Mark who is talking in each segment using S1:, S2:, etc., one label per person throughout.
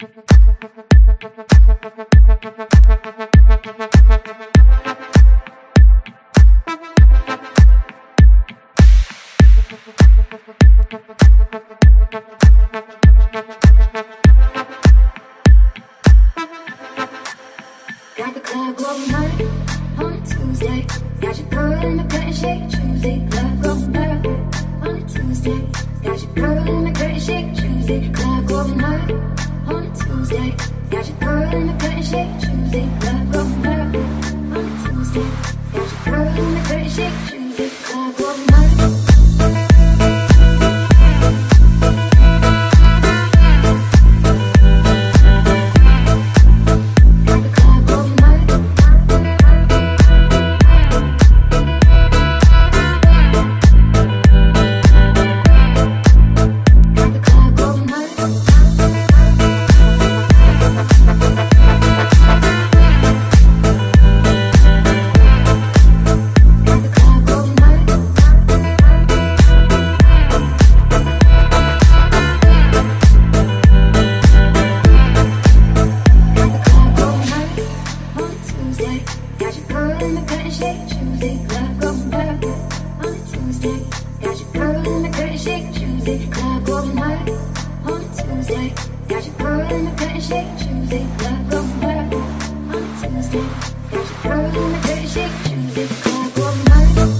S1: Got the club going hard on a Tuesday. Got your girl in the curtain shake Tuesday. Club going hard on a Tuesday. Got your girl in the curtain shake Tuesday. Club going hard on a Tuesday. Got your girl in the curtain shake Tuesday. Club going hard on a Tuesday. Got your girl in the curtain shake Tuesday. Club going hard. Got your girl in the curtain shake Tuesday. Club going hard on a Tuesday. Got your girl in the curtain shake Tuesday. Club going hard on a Tuesday. Got your girl in the curtain shake Tuesday. Club going hard on a Tuesday. Got your girl in the curtain shake Tuesday. Club going hard.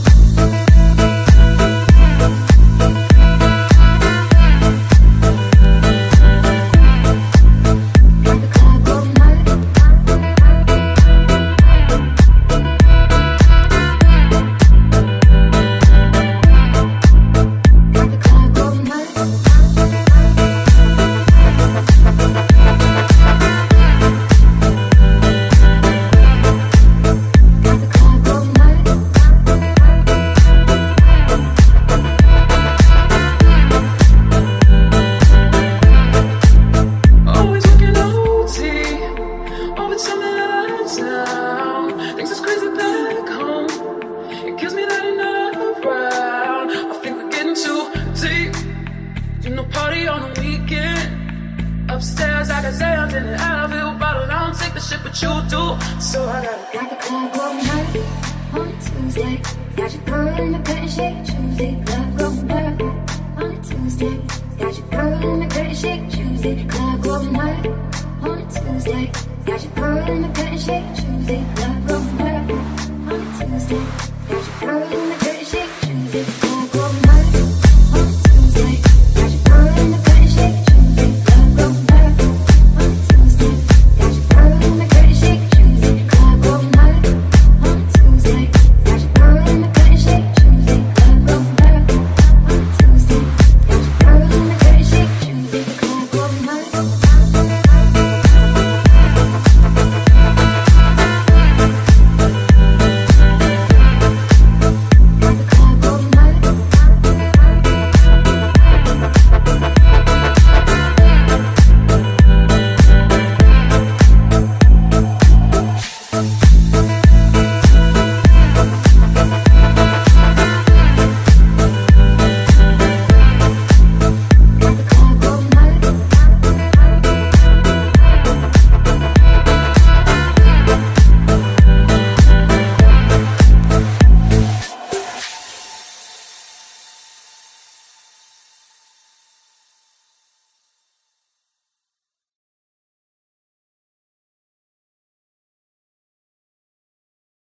S2: Party on the weekend. Upstairs, I got Zans in an Advil bottle. I don't take the shit, but you do. So I got
S1: the club going hard on a Tuesday. Got your girl in the curtain shake Tuesday. Club going hard on a Tuesday. Got your girl in the curtain shake Tuesday. Club going hard on a Tuesday. Got your girl in the curtain shake Tuesday. Club going hard on a Tuesday. Got your girl in the curtain shake Tuesday. Club going hard.